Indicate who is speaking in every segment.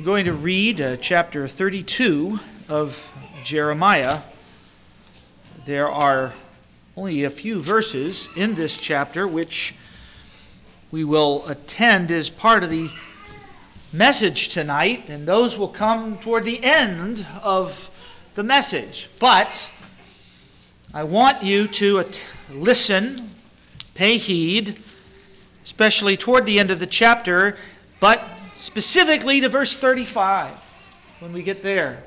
Speaker 1: going to read chapter 32 of Jeremiah. There are only a few verses in this chapter which we will attend as part of the message tonight, and those will come toward the end of the message. But I want you to listen, pay heed, especially toward the end of the chapter, but specifically to verse 35 when we get there.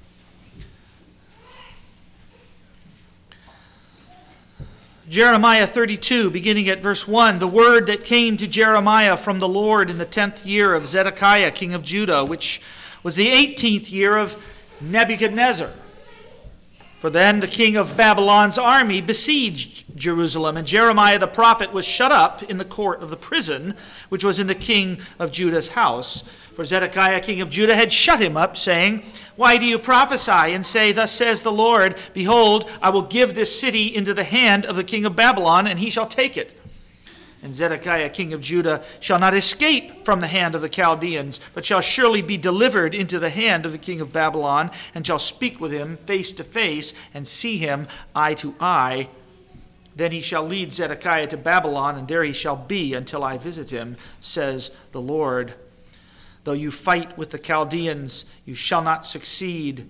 Speaker 1: Jeremiah 32, beginning at verse 1, the word that came to Jeremiah from the Lord in the 10th year of Zedekiah, king of Judah, which was the 18th year of Nebuchadnezzar. For then the king of Babylon's army besieged Jerusalem, and Jeremiah the prophet was shut up in the court of the prison, which was in the king of Judah's house. For Zedekiah king of Judah had shut him up, saying, Why do you prophesy and say, Thus says the Lord, Behold, I will give this city into the hand of the king of Babylon, and he shall take it. And Zedekiah king of Judah shall not escape from the hand of the Chaldeans, but shall surely be delivered into the hand of the king of Babylon, and shall speak with him face to face, and see him eye to eye. Then he shall lead Zedekiah to Babylon, and there he shall be until I visit him, says the Lord. Though you fight with the Chaldeans, you shall not succeed.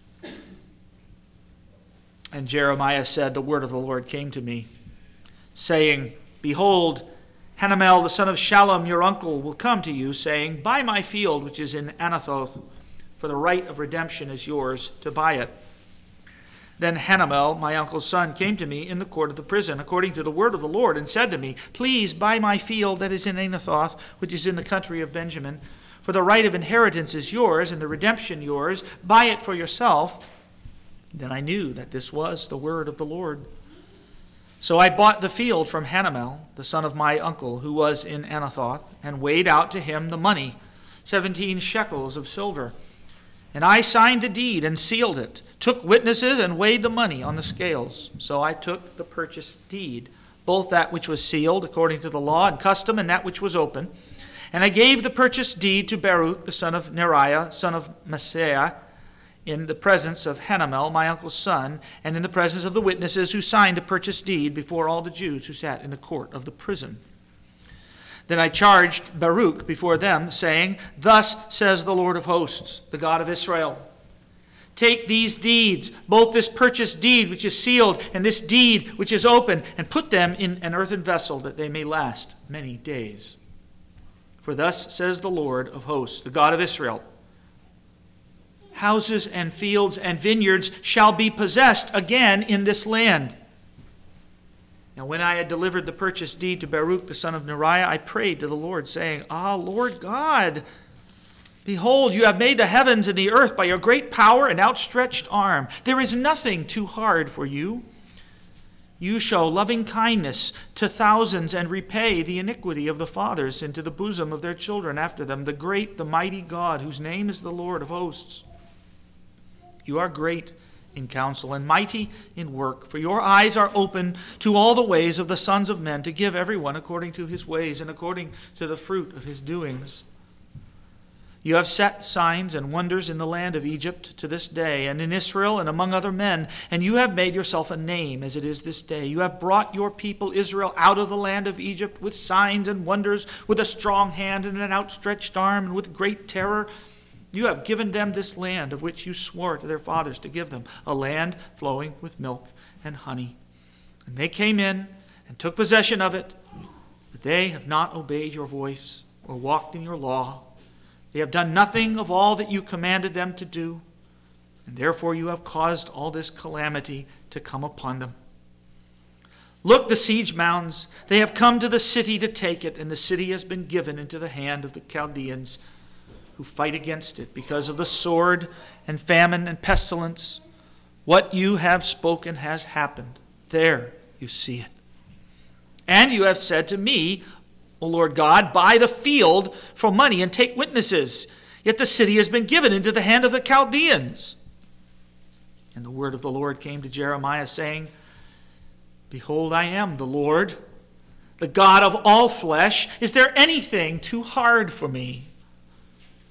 Speaker 1: And Jeremiah said, The word of the Lord came to me, saying, Behold, Hanamel the son of Shallum, your uncle, will come to you, saying, Buy my field which is in Anathoth, for the right of redemption is yours to buy it. Then Hanamel, my uncle's son, came to me in the court of the prison, according to the word of the Lord, and said to me, Please buy my field that is in Anathoth, which is in the country of Benjamin, for the right of inheritance is yours, and the redemption yours. Buy it for yourself. Then I knew that this was the word of the Lord. So I bought the field from Hanamel, the son of my uncle, who was in Anathoth, and weighed out to him the money, 17 shekels of silver. And I signed the deed and sealed it, took witnesses and weighed the money on the scales. So I took the purchase deed, both that which was sealed according to the law and custom, and that which was open. And I gave the purchase deed to Baruch, the son of Neriah, son of Maaseiah, in the presence of Hanamel, my uncle's son, and in the presence of the witnesses who signed the purchase deed before all the Jews who sat in the court of the prison. Then I charged Baruch before them, saying, Thus says the Lord of hosts, the God of Israel, Take these deeds, both this purchase deed which is sealed and this deed which is open, and put them in an earthen vessel, that they may last many days. For thus says the Lord of hosts, the God of Israel, Houses and fields and vineyards shall be possessed again in this land. Now when I had delivered the purchase deed to Baruch the son of Neriah, I prayed to the Lord, saying, Lord God, behold, you have made the heavens and the earth by your great power and outstretched arm. There is nothing too hard for you. You show loving kindness to thousands and repay the iniquity of the fathers into the bosom of their children after them, the great, the mighty God, whose name is the Lord of hosts. You are great in counsel and mighty in work, for your eyes are open to all the ways of the sons of men, to give everyone according to his ways and according to the fruit of his doings. You have set signs and wonders in the land of Egypt to this day, and in Israel and among other men, and you have made yourself a name as it is this day. You have brought your people Israel out of the land of Egypt with signs and wonders, with a strong hand and an outstretched arm, and with great terror. You have given them this land of which you swore to their fathers to give them, a land flowing with milk and honey. And they came in and took possession of it, but they have not obeyed your voice or walked in your law. They have done nothing of all that you commanded them to do, and therefore you have caused all this calamity to come upon them. Look, the siege mounds, they have come to the city to take it, and the city has been given into the hand of the Chaldeans, who fight against it because of the sword and famine and pestilence. What you have spoken has happened. There you see it. And you have said to me, O Lord God, buy the field for money and take witnesses. Yet the city has been given into the hand of the Chaldeans. And the word of the Lord came to Jeremiah, saying, Behold, I am the Lord, the God of all flesh. Is there anything too hard for me?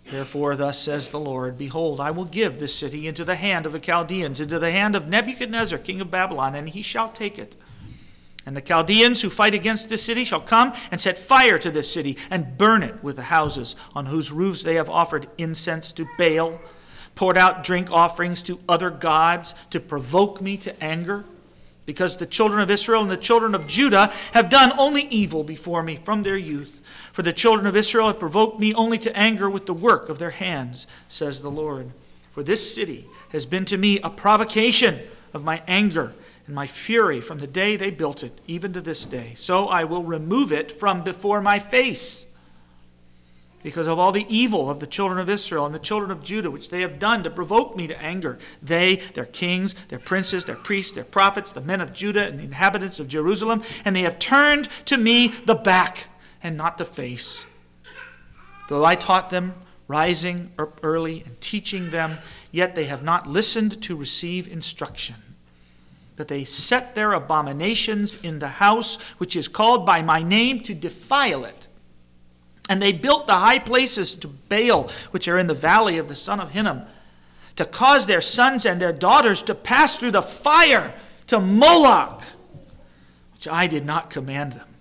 Speaker 1: Therefore, thus says the Lord, behold, I will give this city into the hand of the Chaldeans, into the hand of Nebuchadnezzar, king of Babylon, and he shall take it. And the Chaldeans who fight against this city shall come and set fire to this city and burn it with the houses on whose roofs they have offered incense to Baal, poured out drink offerings to other gods to provoke me to anger, because the children of Israel and the children of Judah have done only evil before me from their youth. For the children of Israel have provoked me only to anger with the work of their hands, says the Lord. For this city has been to me a provocation of my anger and my fury from the day they built it, even to this day. So I will remove it from before my face, because of all the evil of the children of Israel and the children of Judah, which they have done to provoke me to anger. They, their kings, their princes, their priests, their prophets, the men of Judah, and the inhabitants of Jerusalem, and they have turned to me the back and not the face. Though I taught them, rising up early and teaching them, yet they have not listened to receive instruction. But they set their abominations in the house which is called by my name to defile it. And they built the high places to Baal, which are in the valley of the son of Hinnom, to cause their sons and their daughters to pass through the fire to Moloch, which I did not command them.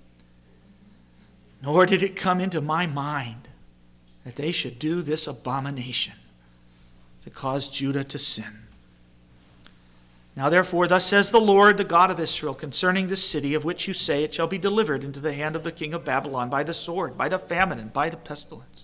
Speaker 1: Nor did it come into my mind that they should do this abomination to cause Judah to sin. Now therefore, thus says the Lord, the God of Israel, concerning this city of which you say it shall be delivered into the hand of the king of Babylon by the sword, by the famine, and by the pestilence.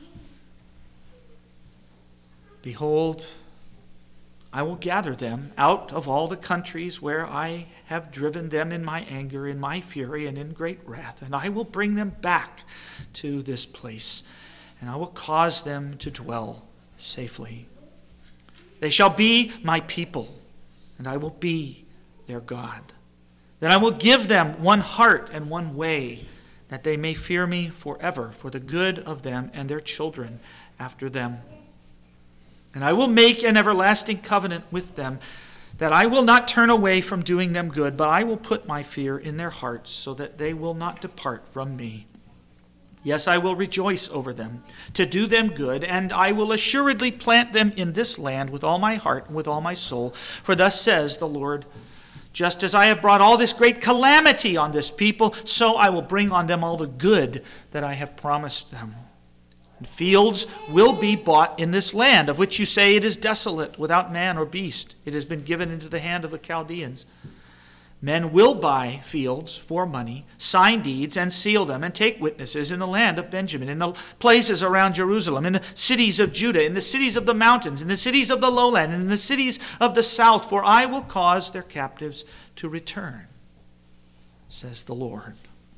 Speaker 1: Behold, I will gather them out of all the countries where I have driven them in my anger, in my fury, and in great wrath, and I will bring them back to this place, and I will cause them to dwell safely. They shall be my people, and I will be their God. Then I will give them one heart and one way, that they may fear me forever, for the good of them and their children after them. And I will make an everlasting covenant with them, that I will not turn away from doing them good, but I will put my fear in their hearts, so that they will not depart from me. Yes, I will rejoice over them, to do them good, and I will assuredly plant them in this land with all my heart and with all my soul. For thus says the Lord, just as I have brought all this great calamity on this people, so I will bring on them all the good that I have promised them. And fields will be bought in this land, of which you say it is desolate, without man or beast. It has been given into the hand of the Chaldeans. Men will buy fields for money, sign deeds, and seal them, and take witnesses in the land of Benjamin, in the places around Jerusalem, in the cities of Judah, in the cities of the mountains, in the cities of the lowland, and in the cities of the south, for I will cause their captives to return, says the Lord.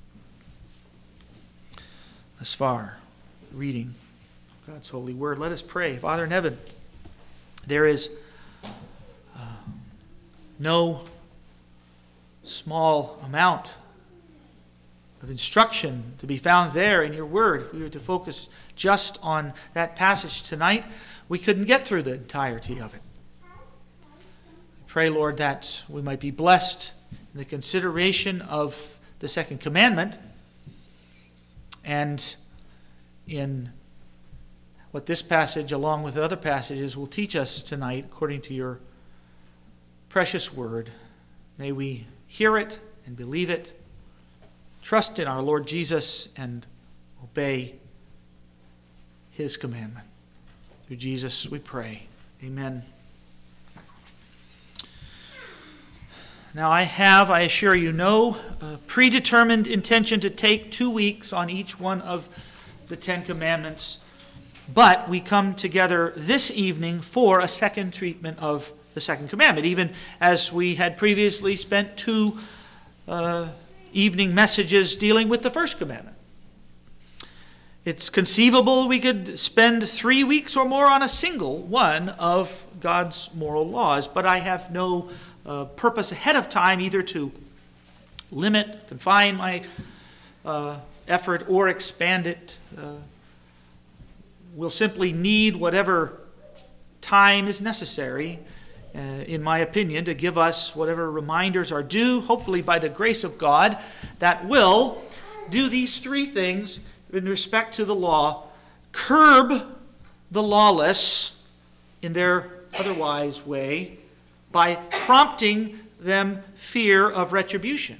Speaker 1: Thus far, reading of God's holy word. Let us pray. Father in heaven, there is no small amount of instruction to be found there in your word. If we were to focus just on that passage tonight, we couldn't get through the entirety of it. I pray, Lord, that we might be blessed in the consideration of the second commandment and in what this passage, along with other passages, will teach us tonight according to your precious word. May we hear it and believe it, trust in our Lord Jesus, and obey his commandment. Through Jesus we pray. Amen. Now I assure you, no predetermined intention to take 2 weeks on each one of the Ten Commandments, but we come together this evening for a second treatment of the second commandment, even as we had previously spent 2 evening messages dealing with the first commandment. It's conceivable we could spend 3 weeks or more on a single one of God's moral laws, but I have no purpose ahead of time either to limit, confine my effort, or expand it. We'll simply need whatever time is necessary, in my opinion, to give us whatever reminders are due, hopefully by the grace of God, that will do these 3 things in respect to the law: curb the lawless in their otherwise way by prompting them fear of retribution.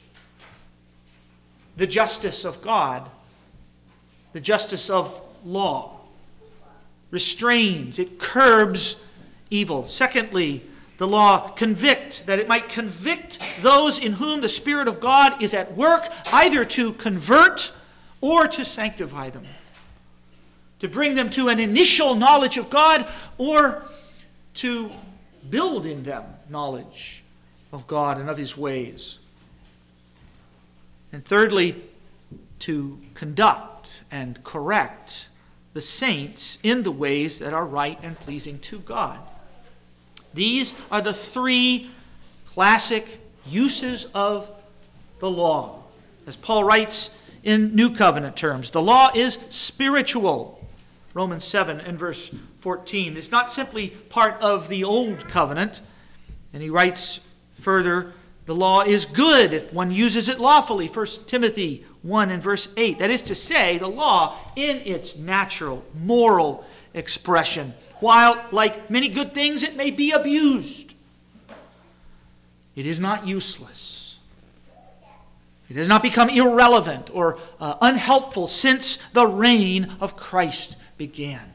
Speaker 1: The justice of God, the justice of law, restrains, it curbs evil. Secondly, the law that it might convict those in whom the Spirit of God is at work, either to convert or to sanctify them, to bring them to an initial knowledge of God, or to build in them knowledge of God and of His ways. And thirdly, to conduct and correct the saints in the ways that are right and pleasing to God. These are the three classic uses of the law. As Paul writes in New Covenant terms, the law is spiritual. Romans 7 and verse 14. It's not simply part of the Old Covenant. And he writes further, the law is good if one uses it lawfully. 1 Timothy 1 and verse 8. That is to say, the law in its natural, moral expression, while, like many good things, it may be abused, it is not useless. It has not become irrelevant or unhelpful since the reign of Christ began.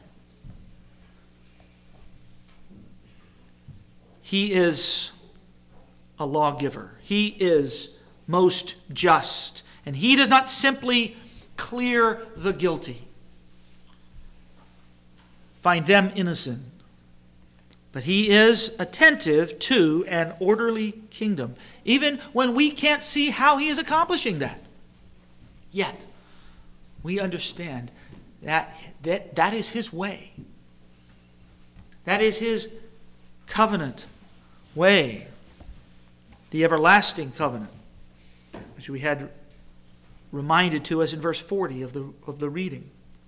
Speaker 1: He is a lawgiver. He is most just. And He does not simply clear the guilty, find them innocent, but He is attentive to an orderly kingdom, even when we can't see how He is accomplishing that. Yet, we understand that is His way. That is His covenant way, the everlasting covenant, which we had reminded to us in verse 40 of the reading.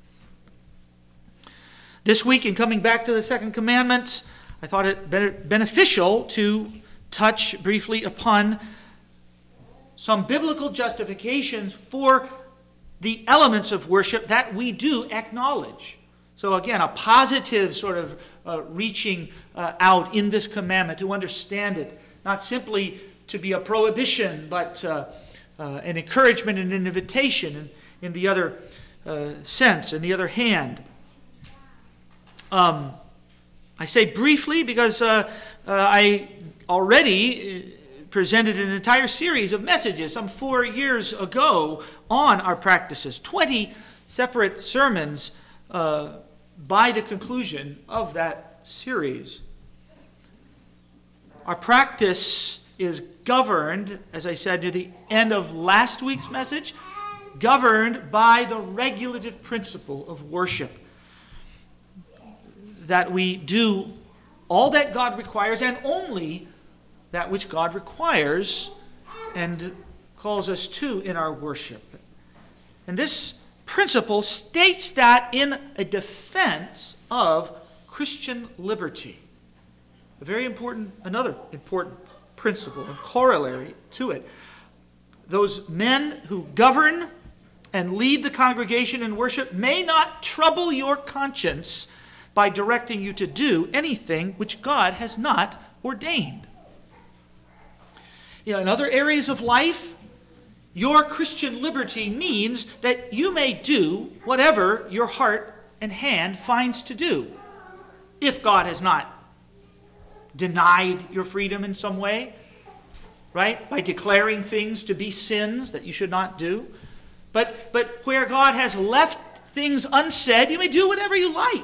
Speaker 1: This week, in coming back to the second commandment, I thought it beneficial to touch briefly upon some biblical justifications for the elements of worship that we do acknowledge. So again, a positive sort of reaching out in this commandment to understand it, not simply to be a prohibition, but an encouragement and an invitation in the other sense, in the other hand. I say briefly because I already presented an entire series of messages some 4 years ago on our practices, 20 separate sermons by the conclusion of that series. Our practice is governed, as I said near the end of last week's message, governed by the regulative principle of worship. That we do all that God requires and only that which God requires and calls us to in our worship. And this principle states that in a defense of Christian liberty. Another important principle and corollary to it. Those men who govern and lead the congregation in worship may not trouble your conscience by directing you to do anything which God has not ordained. In other areas of life, your Christian liberty means that you may do whatever your heart and hand finds to do, if God has not denied your freedom in some way, right? By declaring things to be sins that you should not do. But where God has left things unsaid, you may do whatever you like.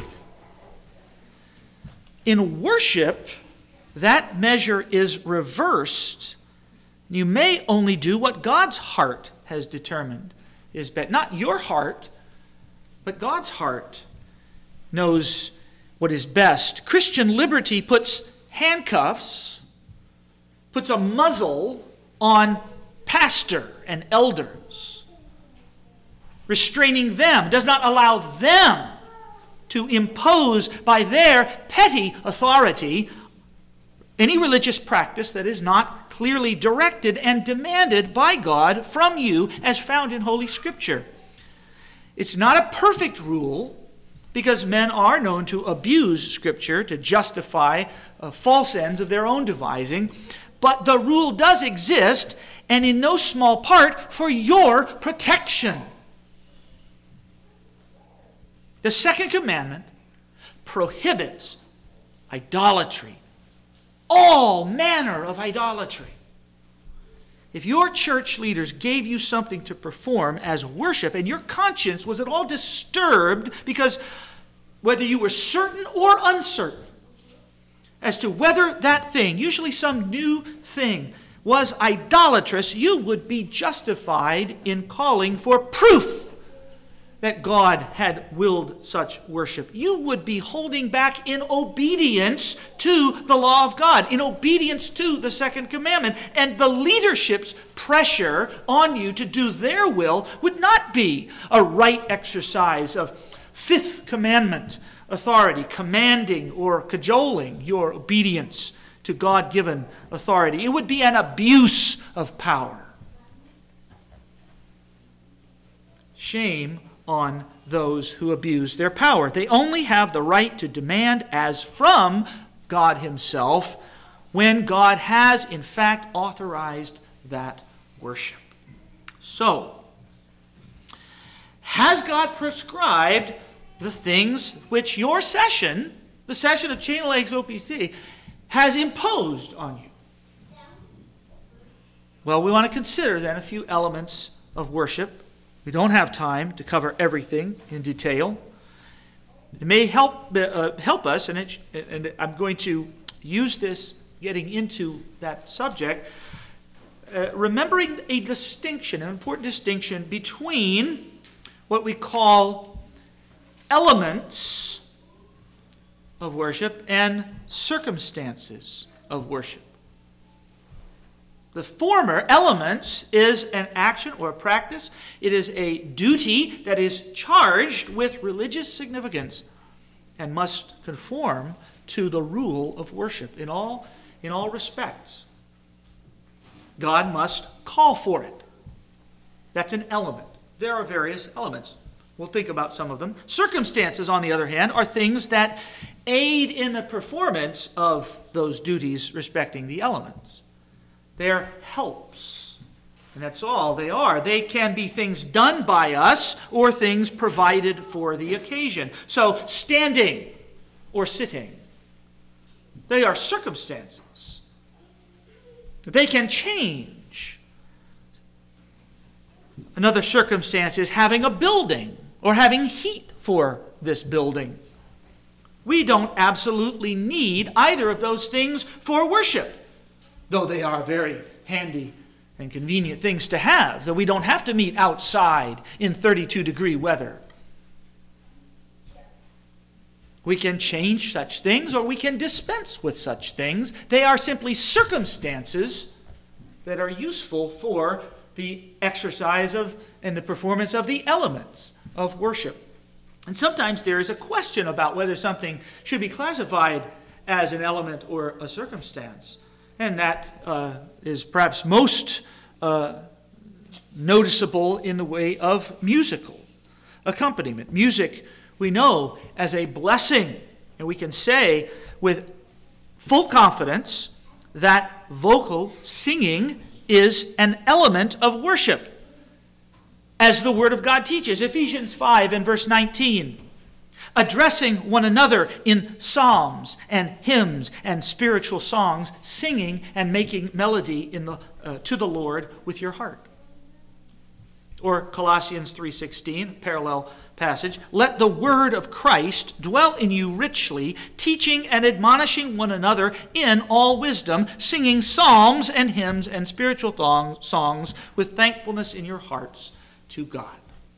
Speaker 1: In worship, that measure is reversed. You may only do what God's heart has determined is best. Not your heart, but God's heart knows what is best. Christian liberty puts handcuffs, puts a muzzle on pastor and elders, restraining them, does not allow them to impose by their petty authority any religious practice that is not clearly directed and demanded by God from you as found in Holy Scripture. It's not a perfect rule, because men are known to abuse Scripture to justify false ends of their own devising. But the rule does exist, and in no small part for your protection. The second commandment prohibits idolatry, all manner of idolatry. If your church leaders gave you something to perform as worship and your conscience was at all disturbed because whether you were certain or uncertain as to whether that thing, usually some new thing, was idolatrous, you would be justified in calling for proof that God had willed such worship. You would be holding back in obedience to the law of God, in obedience to the second commandment. And the leadership's pressure on you to do their will would not be a right exercise of fifth commandment authority, commanding or cajoling your obedience to God-given authority. It would be an abuse of power. Shame on those who abuse their power. They only have the right to demand as from God himself when God has in fact authorized that worship. So, has God prescribed the things which your session, the session of Chain of Lakes OPC, has imposed on you? Well, we want to consider then a few elements of worship. We don't have time to cover everything in detail. It may help us, and I'm going to use this getting into that subject, remembering a distinction, an important distinction between what we call elements of worship and circumstances of worship. The former, elements, is an action or a practice. It is a duty that is charged with religious significance and must conform to the rule of worship in all respects. God must call for it. That's an element. There are various elements. We'll think about some of them. Circumstances, on the other hand, are things that aid in the performance of those duties respecting the elements. They're helps. And that's all they are. They can be things done by us or things provided for the occasion. So, standing or sitting, they are circumstances. They can change. Another circumstance is having a building or having heat for this building. We don't absolutely need either of those things for worship, though they are very handy and convenient things to have, though we don't have to meet outside in 32-degree weather. We can change such things or we can dispense with such things. They are simply circumstances that are useful for the exercise of and the performance of the elements of worship. And sometimes there is a question about whether something should be classified as an element or a circumstance. And that is perhaps most noticeable in the way of musical accompaniment. Music, we know, as a blessing. And we can say with full confidence that vocal singing is an element of worship, as the Word of God teaches. Ephesians 5 and verse 19. Addressing one another in psalms and hymns and spiritual songs, singing and making melody to the Lord with your heart. Or Colossians 3:16, parallel passage. Let the word of Christ dwell in you richly, teaching and admonishing one another in all wisdom, singing psalms and hymns and spiritual songs with thankfulness in your hearts to God.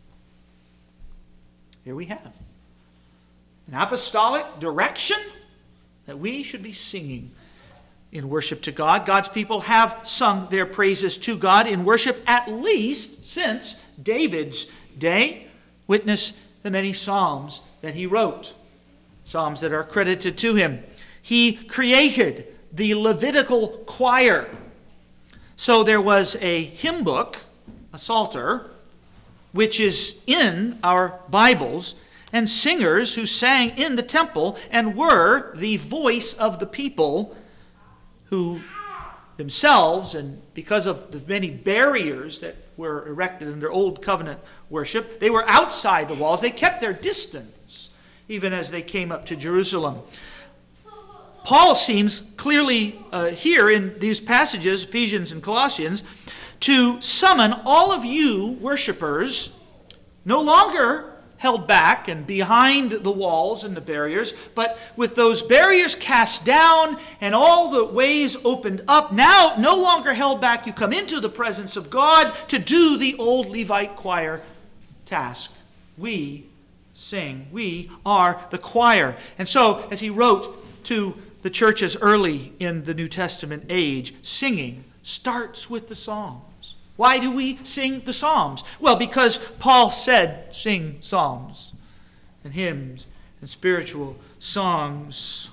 Speaker 1: Here we have an apostolic direction that we should be singing in worship to God. God's people have sung their praises to God in worship at least since David's day. Witness the many psalms that he wrote, psalms that are credited to him. He created the Levitical choir. So there was a hymn book, a psalter, which is in our Bibles, and singers who sang in the temple and were the voice of the people, who themselves, and because of the many barriers that were erected under Old Covenant worship, they were outside the walls. They kept their distance even as they came up to Jerusalem. Paul seems clearly here in these passages, Ephesians and Colossians, to summon all of you worshipers, no longer held back and behind the walls and the barriers, but with those barriers cast down and all the ways opened up, now no longer held back, you come into the presence of God to do the old Levite choir task. We sing. We are the choir. And so, as he wrote to the churches early in the New Testament age, singing starts with the Psalms. Why do we sing the Psalms? Well, because Paul said, sing psalms and hymns and spiritual songs.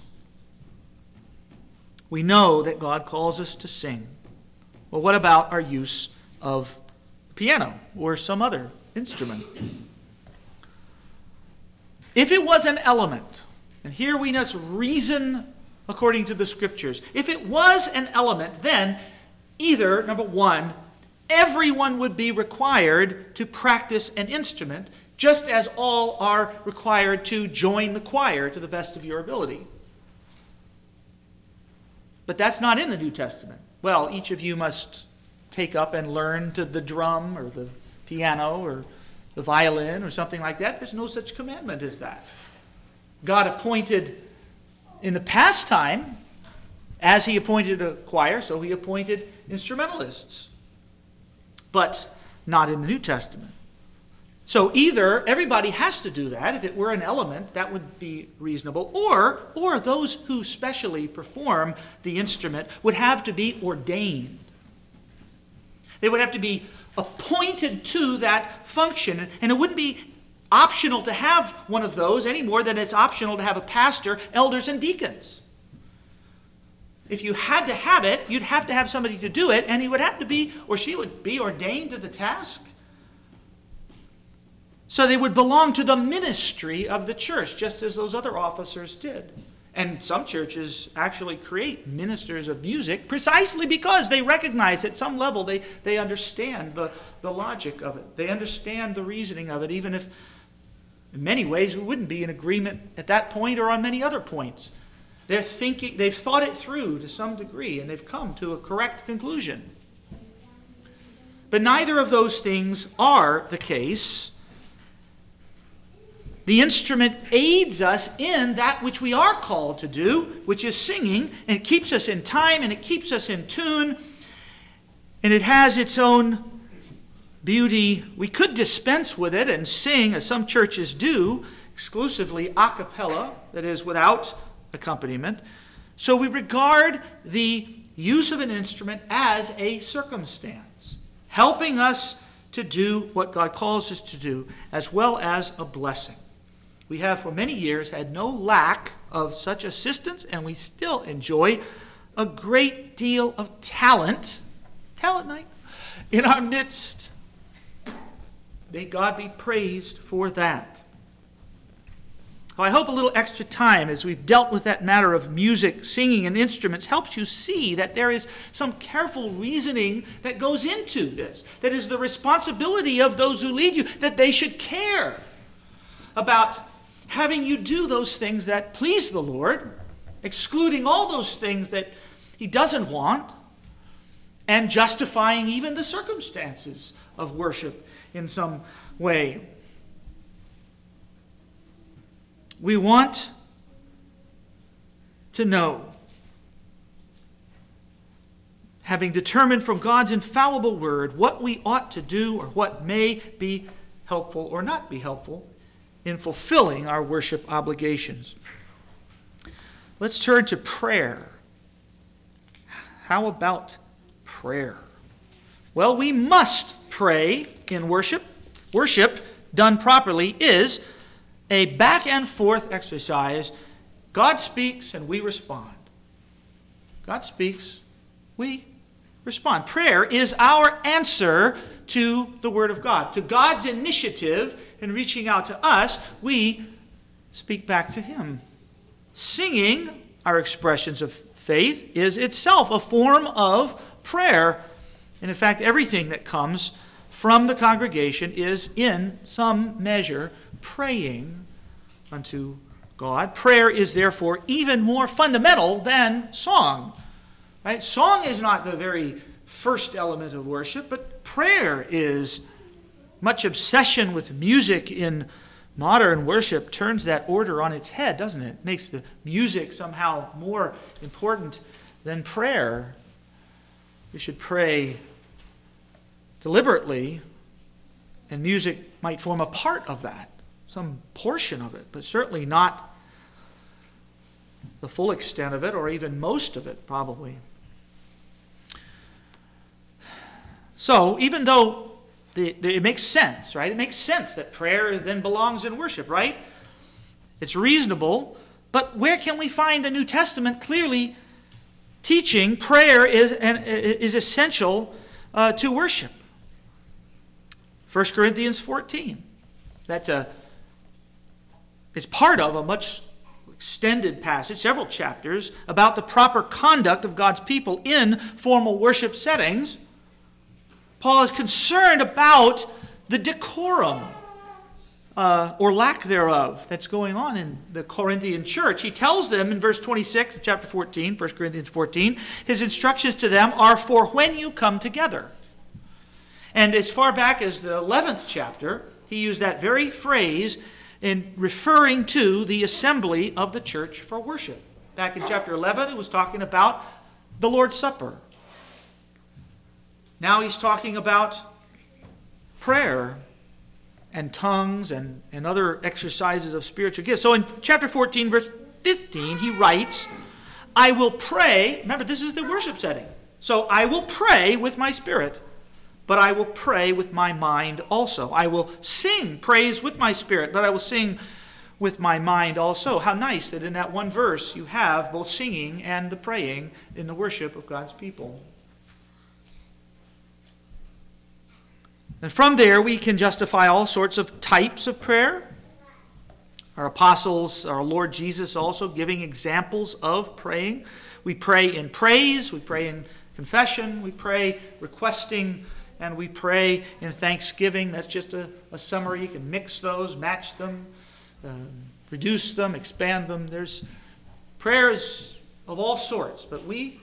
Speaker 1: We know that God calls us to sing. Well, what about our use of piano or some other instrument? If it was an element, and here we must reason according to the Scriptures, if it was an element, then either, number one, everyone would be required to practice an instrument, just as all are required to join the choir to the best of your ability. But that's not in the New Testament. Well, each of you must take up and learn to the drum or the piano or the violin or something like that. There's no such commandment as that. God appointed in the past time, as he appointed a choir, so he appointed instrumentalists. But not in the New Testament. So either everybody has to do that. If it were an element, that would be reasonable. Or those who specially perform the instrument would have to be ordained. They would have to be appointed to that function. And it wouldn't be optional to have one of those any more than it's optional to have a pastor, elders, and deacons. If you had to have it, you'd have to have somebody to do it, and he would have to be, or she would be, ordained to the task. So they would belong to the ministry of the church, just as those other officers did. And some churches actually create ministers of music precisely because they recognize at some level they understand the logic of it. They understand the reasoning of it, even if in many ways we wouldn't be in agreement at that point or on many other points. They've thought it through to some degree, and they've come to a correct conclusion. But neither of those things are the case. The instrument aids us in that which we are called to do, which is singing, and it keeps us in time, and it keeps us in tune, and it has its own beauty. We could dispense with it and sing, as some churches do, exclusively a cappella, that is, without accompaniment. So we regard the use of an instrument as a circumstance, helping us to do what God calls us to do, as well as a blessing. We have for many years had no lack of such assistance, and we still enjoy a great deal of talent night, in our midst. May God be praised for that. I hope a little extra time as we've dealt with that matter of music, singing, and instruments helps you see that there is some careful reasoning that goes into this. That is the responsibility of those who lead you, that they should care about having you do those things that please the Lord, excluding all those things that he doesn't want, and justifying even the circumstances of worship in some way. We want to know, having determined from God's infallible word what we ought to do or what may be helpful or not be helpful in fulfilling our worship obligations. Let's turn to prayer. How about prayer? Well, we must pray in worship. Worship, done properly, is a back and forth exercise. God speaks and we respond. God speaks, we respond. Prayer is our answer to the Word of God. To God's initiative in reaching out to us, we speak back to Him. Singing our expressions of faith is itself a form of prayer. And in fact, everything that comes from the congregation is in some measure praying unto God. Prayer is therefore even more fundamental than song. Right? Song is not the very first element of worship, but prayer is. Much obsession with music in modern worship turns that order on its head, doesn't it? Makes the music somehow more important than prayer. We should pray deliberately, and music might form a part of that, some portion of it, but certainly not the full extent of it, or even most of it, probably. So, even though it makes sense, right? It makes sense that prayer then belongs in worship, right? It's reasonable, but where can we find the New Testament clearly teaching prayer is essential to worship? 1 Corinthians 14. It's part of a much extended passage, several chapters, about the proper conduct of God's people in formal worship settings. Paul is concerned about the decorum, or lack thereof, that's going on in the Corinthian church. He tells them in verse 26 of chapter 14, 1 Corinthians 14, his instructions to them are for when you come together. And as far back as the 11th chapter, he used that very phrase in referring to the assembly of the church for worship. Back in chapter 11, it was talking about the Lord's Supper. Now he's talking about prayer and tongues and other exercises of spiritual gifts. So in chapter 14, verse 15, he writes, I will pray. Remember, this is the worship setting. So I will pray with my spirit, but I will pray with my mind also. I will sing praise with my spirit, but I will sing with my mind also. How nice that in that one verse you have both singing and the praying in the worship of God's people. And from there, we can justify all sorts of types of prayer. Our apostles, our Lord Jesus also giving examples of praying. We pray in praise, we pray in confession, we pray requesting, and we pray in thanksgiving. That's just a summary. You can mix those, match them, reduce them, expand them. There's prayers of all sorts, but we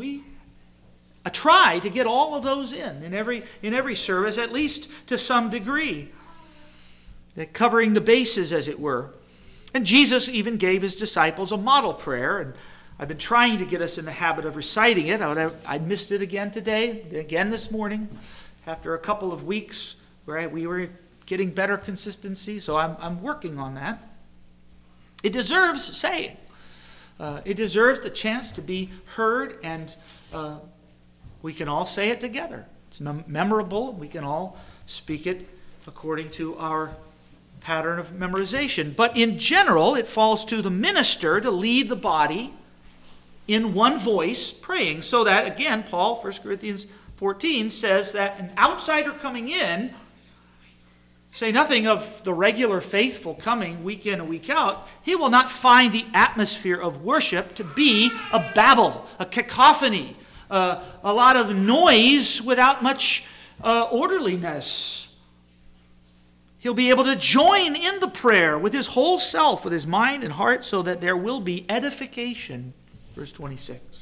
Speaker 1: try to get all of those in every service, at least to some degree. They're covering the bases, as it were. And Jesus even gave his disciples a model prayer, and I've been trying to get us in the habit of reciting it. I missed it again today, again this morning, after a couple of weeks where we were getting better consistency, so I'm working on that. It deserves saying. It deserves the chance to be heard, and we can all say it together. It's memorable. We can all speak it according to our pattern of memorization. But in general, it falls to the minister to lead the body in one voice praying, so that, again, Paul, 1 Corinthians 14, says that an outsider coming in, say nothing of the regular faithful coming week in and week out, he will not find the atmosphere of worship to be a babble, a cacophony, a lot of noise without much orderliness. He'll be able to join in the prayer with his whole self, with his mind and heart, so that there will be edification. Verse 26.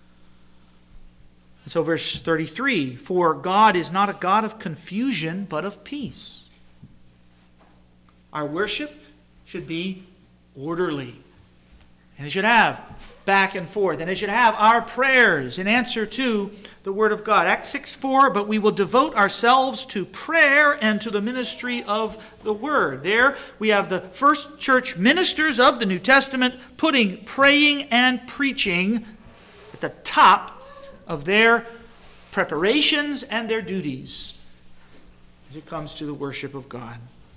Speaker 1: And so verse 33, for God is not a God of confusion, but of peace. Our worship should be orderly. And it should have back and forth. And it should have our prayers in answer to the Word of God. Acts 6:4, but we will devote ourselves to prayer and to the ministry of the Word. There we have the first church ministers of the New Testament putting praying and preaching at the top of their preparations and their duties as it comes to the worship of God.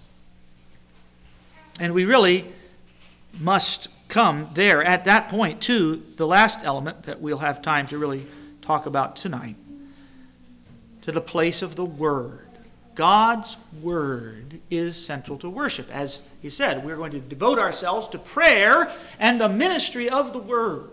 Speaker 1: And we really must come there at that point to the last element that we'll have time to really talk about tonight. to the place of the Word. God's Word is central to worship. As he said, we're going to devote ourselves to prayer and the ministry of the Word.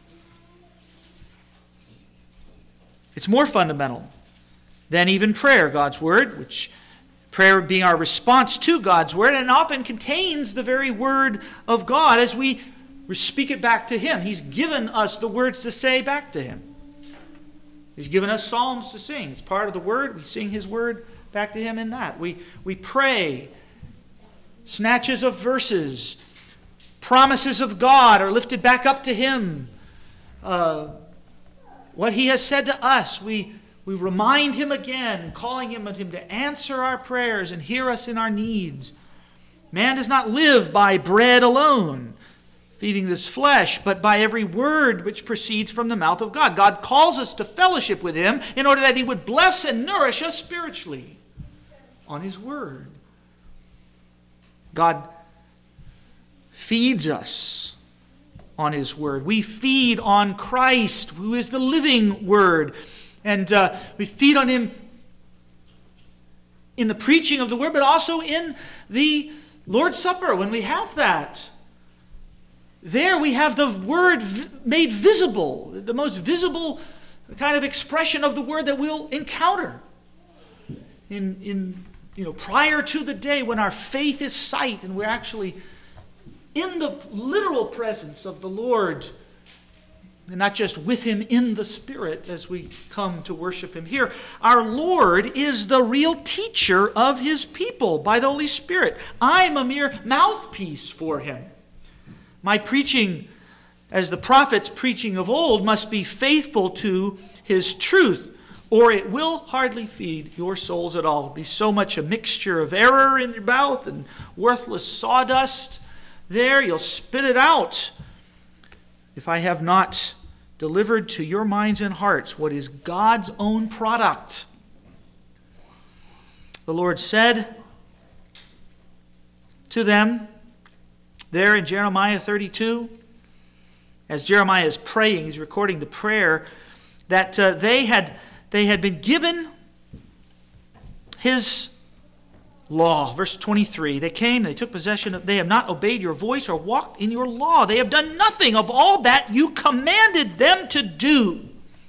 Speaker 1: It's more fundamental than even prayer, God's Word, which prayer being our response to God's Word, and often contains the very Word of God as we speak it back to Him. He's given us the words to say back to Him. He's given us psalms to sing. It's part of the Word. We sing His Word back to Him in that. We pray. Snatches of verses. Promises of God are lifted back up to Him. What He has said to us, we remind Him again, calling Him to answer our prayers and hear us in our needs. Man does not live by bread alone, feeding this flesh, but by every word which proceeds from the mouth of God. God calls us to fellowship with Him in order that He would bless and nourish us spiritually on His Word. God feeds us on His Word. We feed on Christ, who is the living Word. And we feed on Him in the preaching of the Word, but also in the Lord's Supper when we have that. There we have the Word made visible, the most visible kind of expression of the Word that we'll encounter prior to the day when our faith is sight and we're actually in the literal presence of the Lord, and not just with Him in the Spirit as we come to worship Him here. Our Lord is the real teacher of His people by the Holy Spirit. I'm a mere mouthpiece for Him. My preaching, as the prophets' preaching of old, must be faithful to His truth, or it will hardly feed your souls at all. It'll be so much a mixture of error in your mouth and worthless sawdust there. You'll spit it out. If I have not delivered to your minds and hearts what is God's own product. The Lord said to them there in Jeremiah 32, as Jeremiah is praying, he's recording the prayer, that they had been given His law. Verse 23, they came, they took possession of, they have not obeyed your voice or walked in your law. They have done nothing of all that you commanded them to do.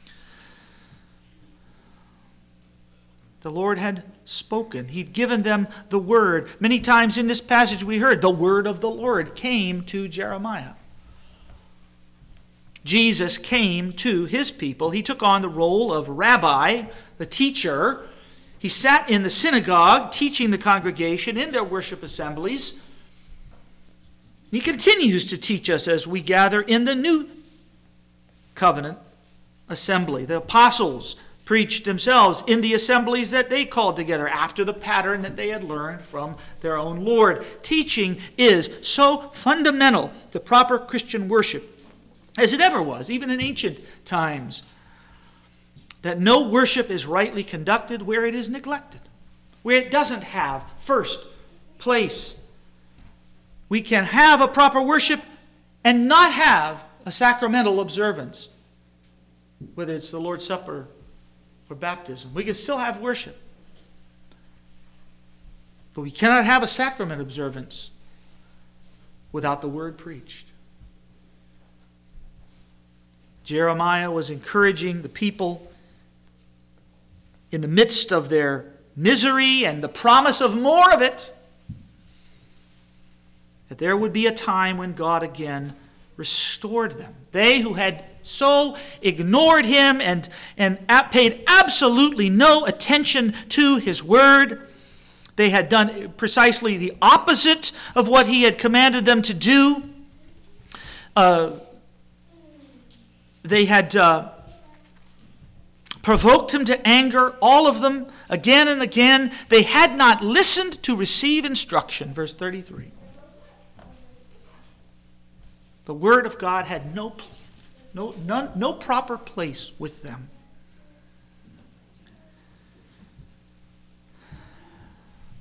Speaker 1: The Lord had spoken. He'd given them the word. Many times in this passage we heard the word of the Lord came to Jeremiah. Jesus came to His people. He took on the role of rabbi, the teacher. He sat in the synagogue teaching the congregation in their worship assemblies. He continues to teach us as we gather in the new covenant assembly. The apostles preached themselves in the assemblies that they called together after the pattern that they had learned from their own Lord. Teaching is so fundamental to proper Christian worship as it ever was, even in ancient times, that no worship is rightly conducted where it is neglected, where it doesn't have first place. We can have a proper worship and not have a sacramental observance, whether it's the Lord's Supper or baptism. We can still have worship, but we cannot have a sacrament observance without the word preached. Jeremiah was encouraging the people in the midst of their misery and the promise of more of it, that there would be a time when God again restored them. They who had so ignored Him and paid absolutely no attention to His word, they had done precisely the opposite of what He had commanded them to do. They had provoked Him to anger, all of them, again and again. They had not listened to receive instruction. Verse 33. The Word of God had no proper place with them.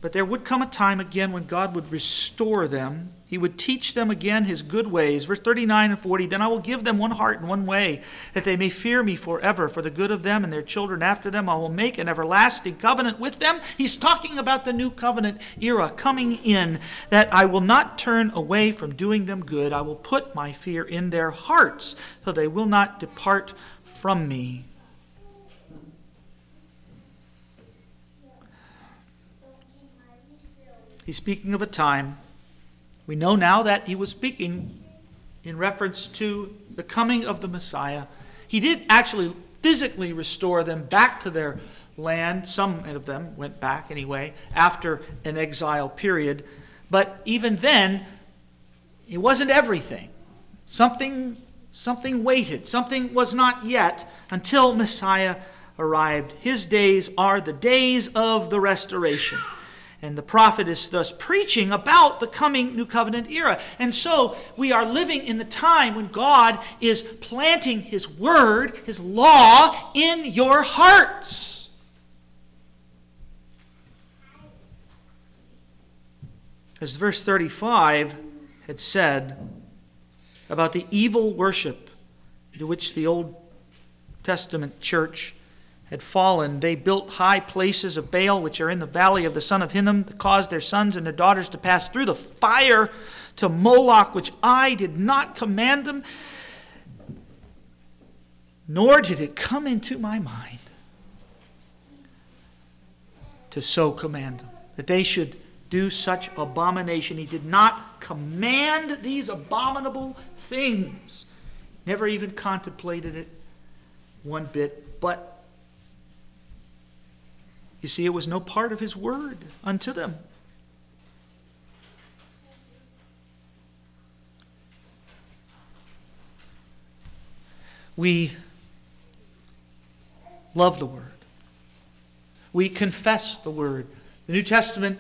Speaker 1: But there would come a time again when God would restore them. He would teach them again his good ways. Verse 39 and 40, then I will give them one heart and one way, that they may fear me forever, for the good of them and their children after them. I will make an everlasting covenant with them. He's talking about the new covenant era coming in, that I will not turn away from doing them good. I will put my fear in their hearts, so they will not depart from me. He's speaking of a time. We know now that he was speaking in reference to the coming of the Messiah. He did actually physically restore them back to their land. Some of them went back anyway after an exile period. But even then, it wasn't everything. Something waited. Something was not yet until Messiah arrived. His days are the days of the restoration. And the prophet is thus preaching about the coming New Covenant era. And so we are living in the time when God is planting his word, his law, in your hearts. As verse 35 had said about the evil worship into which the Old Testament church had fallen, they built high places of Baal, which are in the valley of the son of Hinnom, to cause their sons and their daughters to pass through the fire to Moloch, which I did not command them, nor did it come into my mind to so command them, that they should do such abomination. He did not command these abominable things. Never even contemplated it one bit, but you see, it was no part of his word unto them. We love the word. We confess the word. The New Testament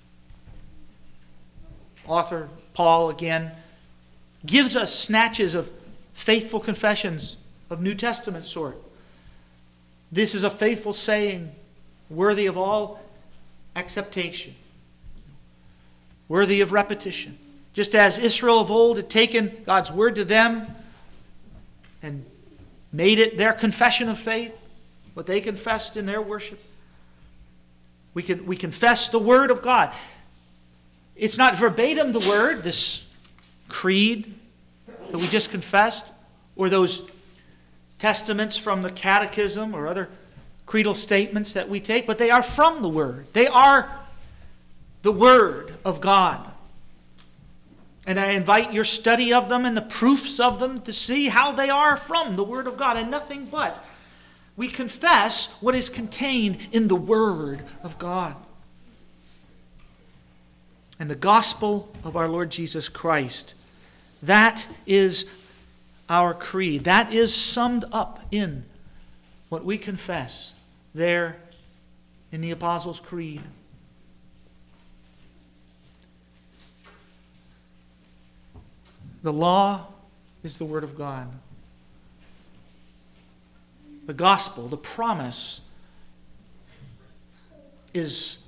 Speaker 1: author, Paul, again, gives us snatches of faithful confessions of New Testament sort. This is a faithful saying, worthy of all acceptation, worthy of repetition. Just as Israel of old had taken God's word to them and made it their confession of faith, what they confessed in their worship, we confess the word of God. It's not verbatim the word, this creed that we just confessed, or those testaments from the catechism or other creedal statements that we take, but they are from the word. They are the word of God. And I invite your study of them and the proofs of them to see how they are from the word of God, and nothing but. We confess what is contained in the word of God. And the gospel of our Lord Jesus Christ, that is our creed. That is summed up in what we confess there in the Apostles' Creed. The law is the word of God. The gospel, the promise, is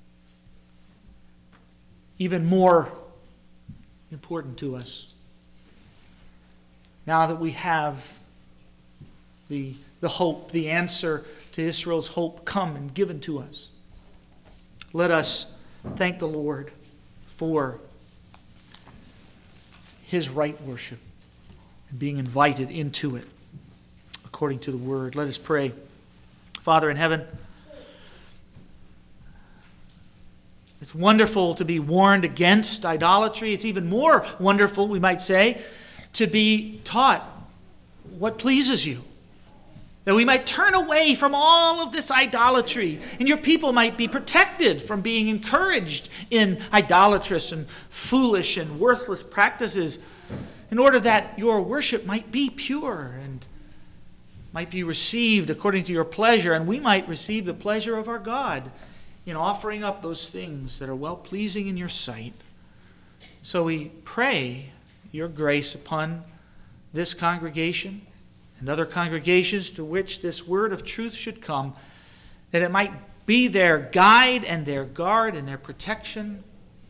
Speaker 1: even more important to us. Now that we have the hope, the answer to Israel's hope come and given to us, let us thank the Lord for his right worship and being invited into it according to the word. Let us pray. Father in heaven, it's wonderful to be warned against idolatry. It's even more wonderful, we might say, to be taught what pleases you. That we might turn away from all of this idolatry, and your people might be protected from being encouraged in idolatrous and foolish and worthless practices, in order that your worship might be pure and might be received according to your pleasure, and we might receive the pleasure of our God in offering up those things that are well-pleasing in your sight. So we pray your grace upon this congregation and other congregations to which this word of truth should come, that it might be their guide and their guard and their protection,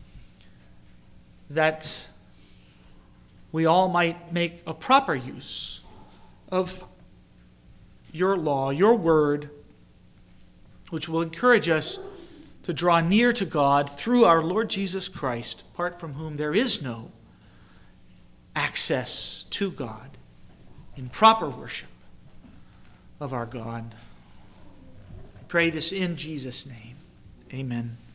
Speaker 1: that we all might make a proper use of your law, your word, which will encourage us to draw near to God through our Lord Jesus Christ, apart from whom there is no access to God in proper worship of our God. I pray this in Jesus' name. Amen.